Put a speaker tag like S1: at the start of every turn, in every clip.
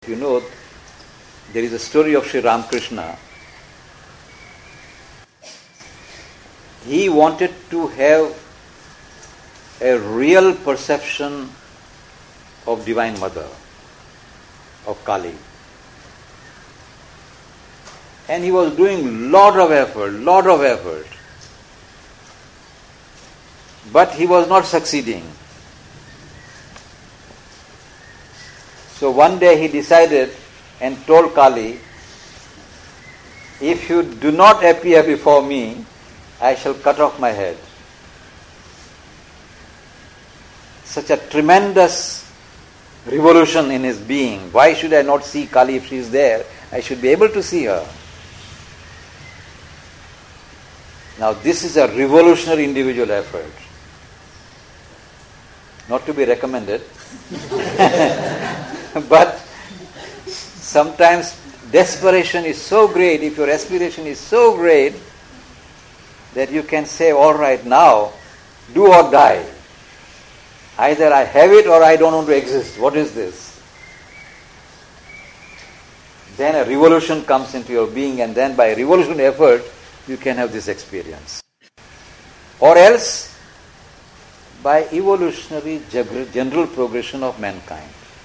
S1: You know, there is a story of Sri Ramakrishna. He wanted to have a real perception of Divine Mother, of Kali. And he was doing lot of effort. But he was not succeeding. So one day he decided and told Kali, if you do not appear before me, I shall cut off my head. Such a tremendous revolution in his being. Why should I not see Kali if she is there? I should be able to see her. Now this is a revolutionary individual effort. Not to be recommended. But sometimes desperation is so great, if your aspiration is so great, that you can say, all right, now, do or die. Either I have it or I don't want to exist. What is this? Then a revolution comes into your being, and then by revolutionary effort, you can have this experience. Or else, by evolutionary general progression of mankind.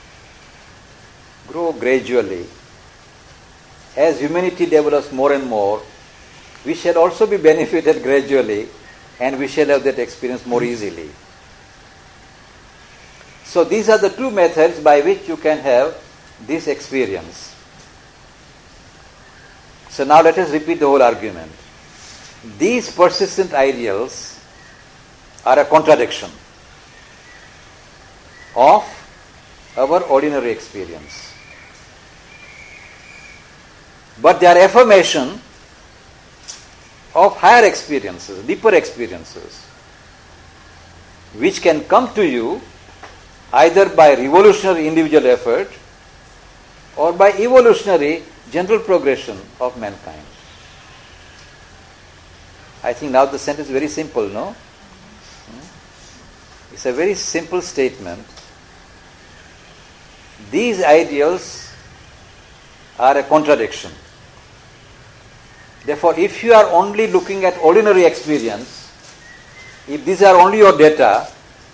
S1: Grow gradually. As humanity develops more and more, we shall also be benefited gradually, and we shall have that experience more easily. So these are the two methods by which you can have this experience. So now let us repeat the whole argument. These persistent ideals are a contradiction of our ordinary experience. But they are affirmation of higher experiences, deeper experiences, which can come to you either by revolutionary individual effort or by evolutionary general progression of mankind. I think now the sentence is very simple, no? It's a very simple statement. These ideals are a contradiction. Therefore, if you are only looking at ordinary experience, if these are only your data,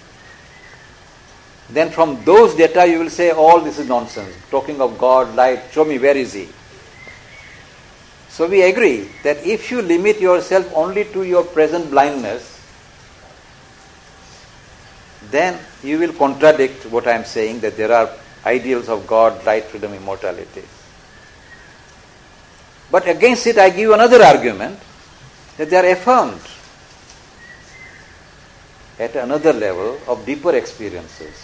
S1: then from those data you will say, all this is nonsense. Talking of God, light, show me, where is He? So we agree that if you limit yourself only to your present blindness, then you will contradict what I am saying, that there are ideals of God, light, freedom, immortality. But against it I give you another argument, that they are affirmed at another level of deeper experiences.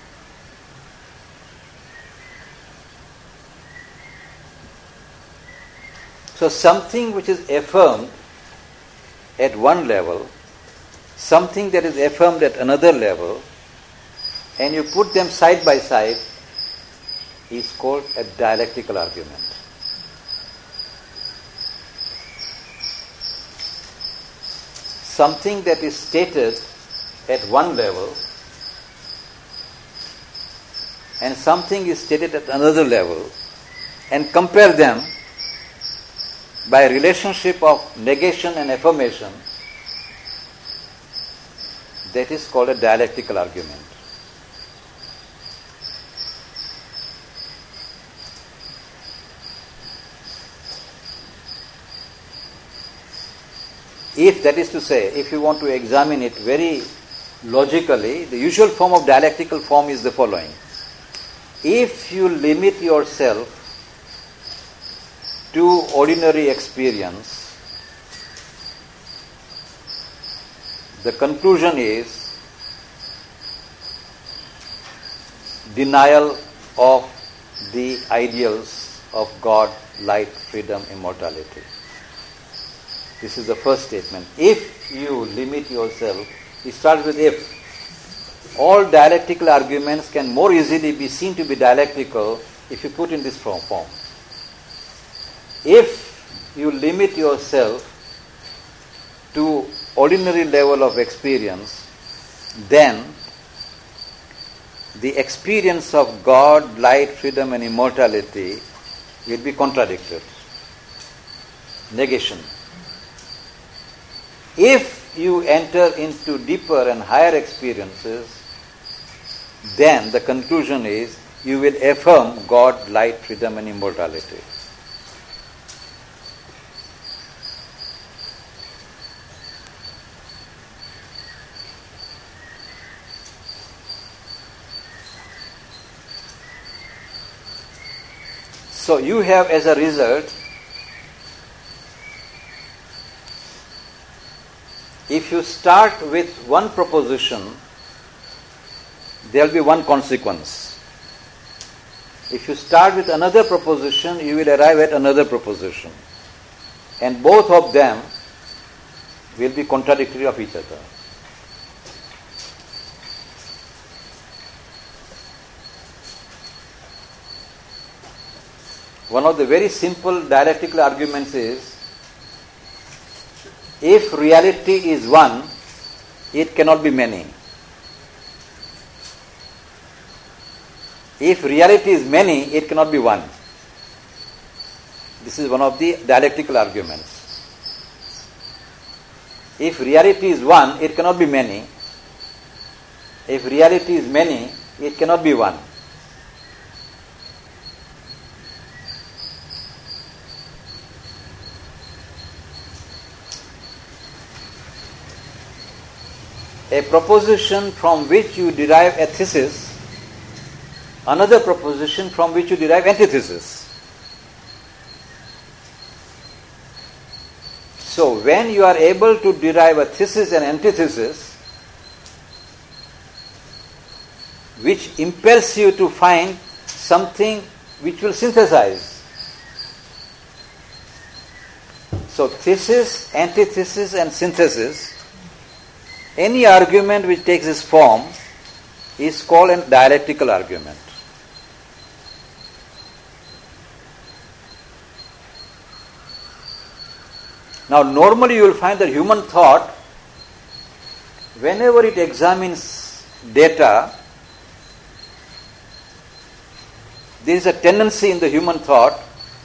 S1: So something which is affirmed at one level, something that is affirmed at another level, and you put them side by side, is called a dialectical argument. Something that is stated at one level and something is stated at another level, and compare them by a relationship of negation and affirmation, that is called a dialectical argument. If, that is to say, if you want to examine it very logically, the usual form of dialectical form is the following. If you limit yourself to ordinary experience, the conclusion is denial of the ideals of God, light, freedom, immortality. This is the first statement. If you limit yourself, it starts with if. All dialectical arguments can more easily be seen to be dialectical if you put in this form. If you limit yourself to ordinary level of experience, then the experience of God, light, freedom and immortality will be contradicted. Negation. If you enter into deeper and higher experiences, then the conclusion is you will affirm God, light, freedom and immortality. So you have as a result, if you start with one proposition, there will be one consequence. If you start with another proposition, you will arrive at another proposition. And both of them will be contradictory of each other. One of the very simple dialectical arguments is, if reality is one, it cannot be many. If reality is many, it cannot be one. This is one of the dialectical arguments. If reality is one, it cannot be many. If reality is many, it cannot be one. A proposition from which you derive a thesis, another proposition from which you derive antithesis. So when you are able to derive a thesis and antithesis, which impels you to find something which will synthesize. So thesis, antithesis and synthesis, any argument which takes this form is called a dialectical argument. Now normally you will find that human thought, whenever it examines data, there is a tendency in the human thought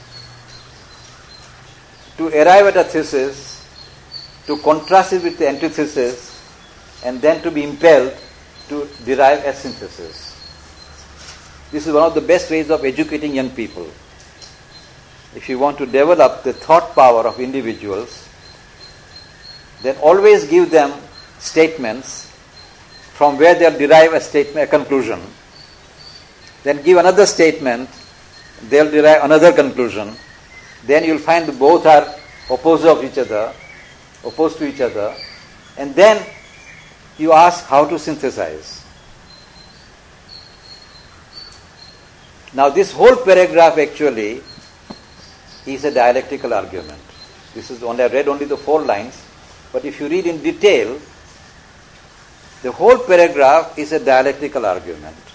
S1: to arrive at a thesis, to contrast it with the antithesis, and then to be impelled to derive a synthesis. This is one of the best ways of educating young people. If you want to develop the thought power of individuals, then always give them statements from where they'll derive a conclusion. Then give another statement, they'll derive another conclusion. Then you'll find both are opposed to each other, and then you ask how to synthesize. Now this whole paragraph actually is a dialectical argument. This is only, I read only the 4 lines, but if you read in detail, the whole paragraph is a dialectical argument.